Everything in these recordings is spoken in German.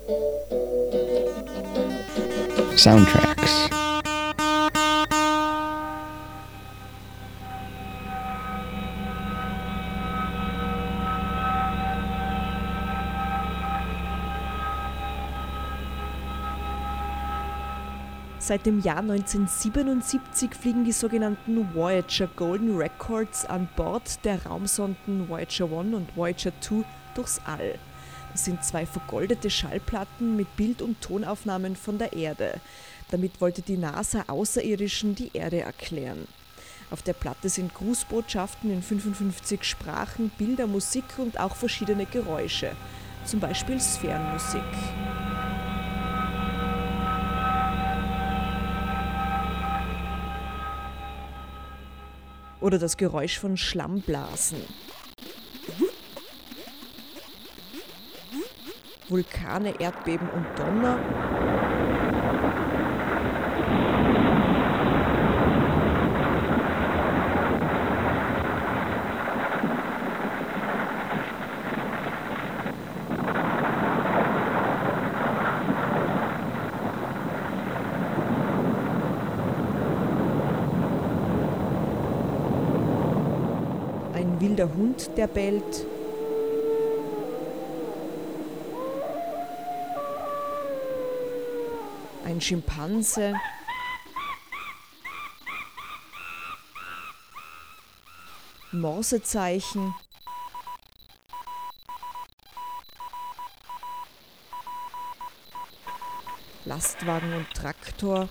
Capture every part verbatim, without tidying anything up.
Soundtracks. Seit dem Jahr neunzehnhundertsiebenundsiebzig fliegen die sogenannten Voyager Golden Records an Bord der Raumsonden Voyager eins und Voyager zwei durchs All. Das sind zwei vergoldete Schallplatten mit Bild- und Tonaufnahmen von der Erde. Damit wollte die NASA Außerirdischen die Erde erklären. Auf der Platte sind Grußbotschaften in fünfundfünfzig Sprachen, Bilder, Musik und auch verschiedene Geräusche, zum Beispiel Sphärenmusik. Oder das Geräusch von Schlammblasen. Vulkane, Erdbeben und Donner. Ein wilder Hund, der bellt. Ein Schimpanse. Morsezeichen. Lastwagen und Traktor.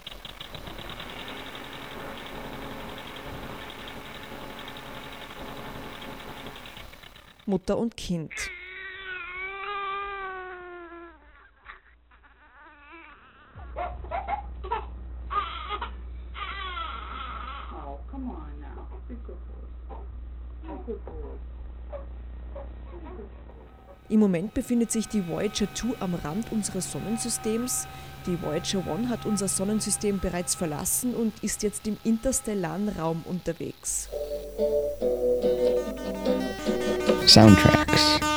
Mutter und Kind. Oh, come on now. Be good boy. Be good boy. Im Moment befindet sich die Voyager zwei am Rand unseres Sonnensystems. Die Voyager eins hat unser Sonnensystem bereits verlassen und ist jetzt im interstellaren Raum unterwegs. Soundtracks.